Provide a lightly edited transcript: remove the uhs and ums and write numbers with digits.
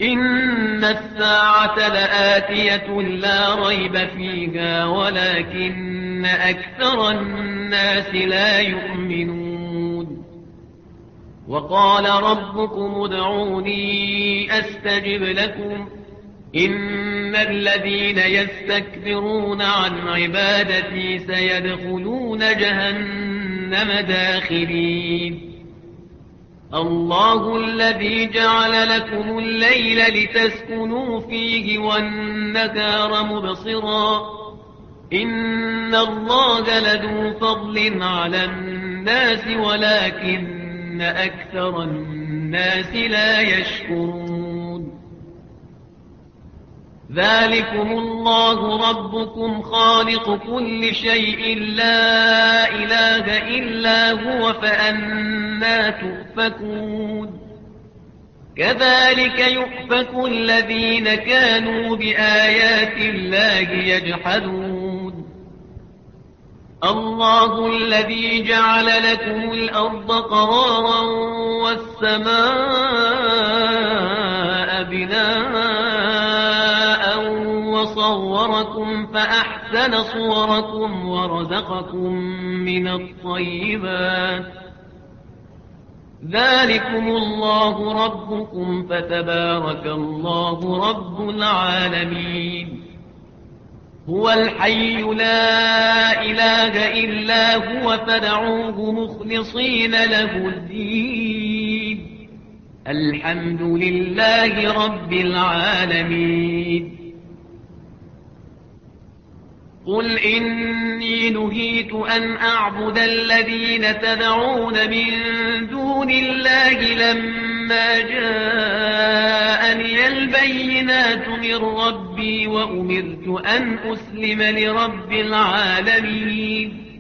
إن الساعة لآتية لا ريب فيها ولكن أكثر الناس لا يؤمنون. وقال ربكم ادعوني أستجب لكم إن الذين يستكبرون عن عبادتي سيدخلون جهنم داخرين. الله الذي جعل لكم الليل لتسكنوا فيه والنهار مبصرا إن الله لذو فضل على الناس ولكن أكثر الناس لا يشكرون. ذلكم الله ربكم خالق كل شيء لا إله إلا هو فأنى تؤفكون. كذلك يؤفك الذين كانوا بآيات الله يجحدون. الله الذي جعل لكم الأرض قرارا والسماء بناء وصوركم فأحسن صوركم ورزقكم من الطيبات. ذلكم الله ربكم فتبارك الله رب العالمين. هو الحي لا إله إلا هو فادعوه مخلصين له الدين. الحمد لله رب العالمين. قل إني نهيت أن أعبد الذين تدعون من دون الله لما جاءني البينات من ربي وأمرت أن أسلم لرب العالمين.